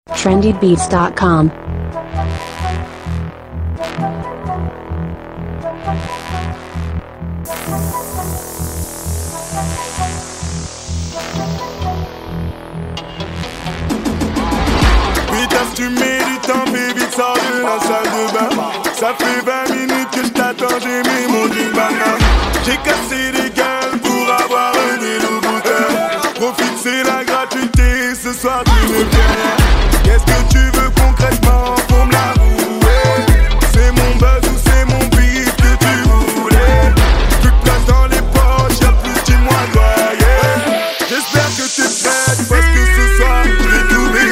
trendybeats.com. Putain, si tu mets du temps, baby, sors de la salle de bain. Ça fait 20 minutes que je t'attends, j'ai mis mon jean banane. J'ai cassé des gueules pour avoir des loups bouteurs. Profite, c'est la gratuité, ce soir tu ne fais rien. Qu'est-ce que tu veux concrètement pour me l'avouer? C'est mon buzz ou c'est mon beat que tu voulais? Plus de place dans les poches, y'a plus, dis-moi quoi, yeah. J'espère que t'es prête parce que ce soir je vais t'oublier.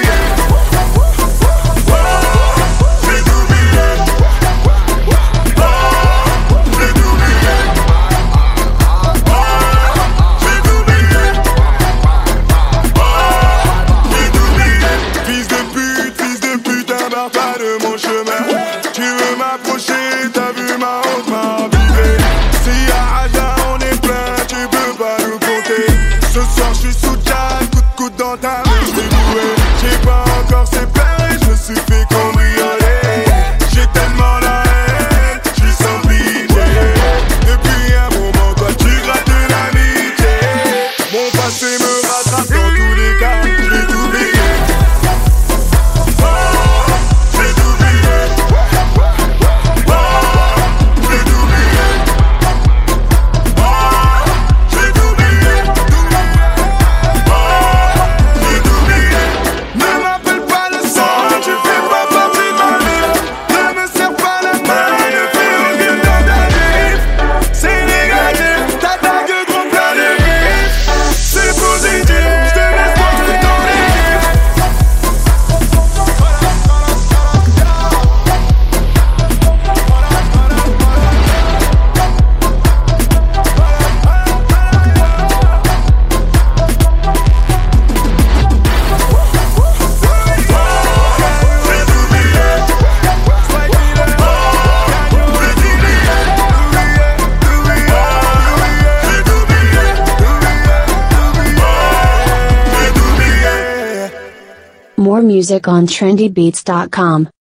More music on trendybeats.com.